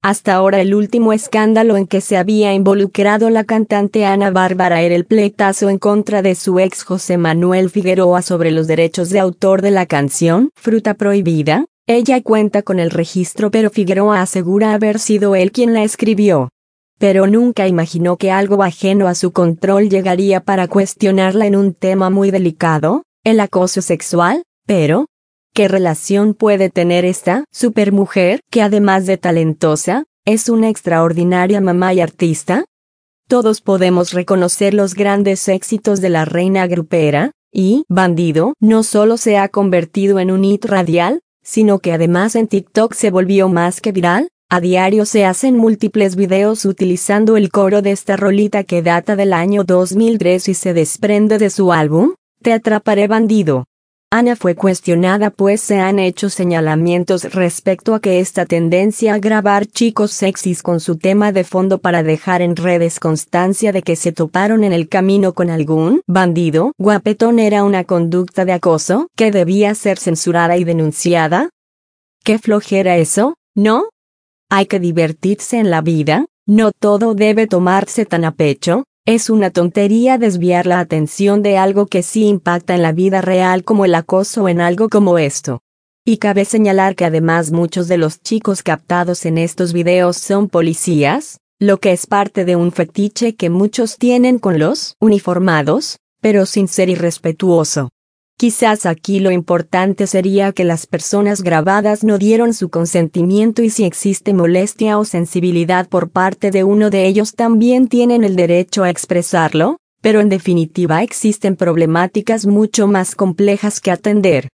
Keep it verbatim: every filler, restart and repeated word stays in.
Hasta ahora el último escándalo en que se había involucrado la cantante Ana Bárbara era el pleitazo en contra de su ex José Manuel Figueroa sobre los derechos de autor de la canción Fruta Prohibida. Ella cuenta con el registro, pero Figueroa asegura haber sido él quien la escribió. Pero nunca imaginó que algo ajeno a su control llegaría para cuestionarla en un tema muy delicado, el acoso sexual. Pero ¿qué relación puede tener esta supermujer, que además de talentosa, es una extraordinaria mamá y artista? Todos podemos reconocer los grandes éxitos de la reina grupera, y Bandido no solo se ha convertido en un hit radial, sino que además en TikTok se volvió más que viral. A diario se hacen múltiples videos utilizando el coro de esta rolita que data del año dos mil tres y se desprende de su álbum Te Atraparé Bandido. Ana fue cuestionada pues se han hecho señalamientos respecto a que esta tendencia a grabar chicos sexys con su tema de fondo para dejar en redes constancia de que se toparon en el camino con algún bandido guapetón era una conducta de acoso que debía ser censurada y denunciada. ¿Qué flojera eso, no? Hay que divertirse en la vida, no todo debe tomarse tan a pecho. Es una tontería desviar la atención de algo que sí impacta en la vida real como el acoso en algo como esto. Y cabe señalar que además muchos de los chicos captados en estos videos son policías, lo que es parte de un fetiche que muchos tienen con los uniformados, pero sin ser irrespetuoso. Quizás aquí lo importante sería que las personas grabadas no dieron su consentimiento y si existe molestia o sensibilidad por parte de uno de ellos también tienen el derecho a expresarlo, pero en definitiva existen problemáticas mucho más complejas que atender.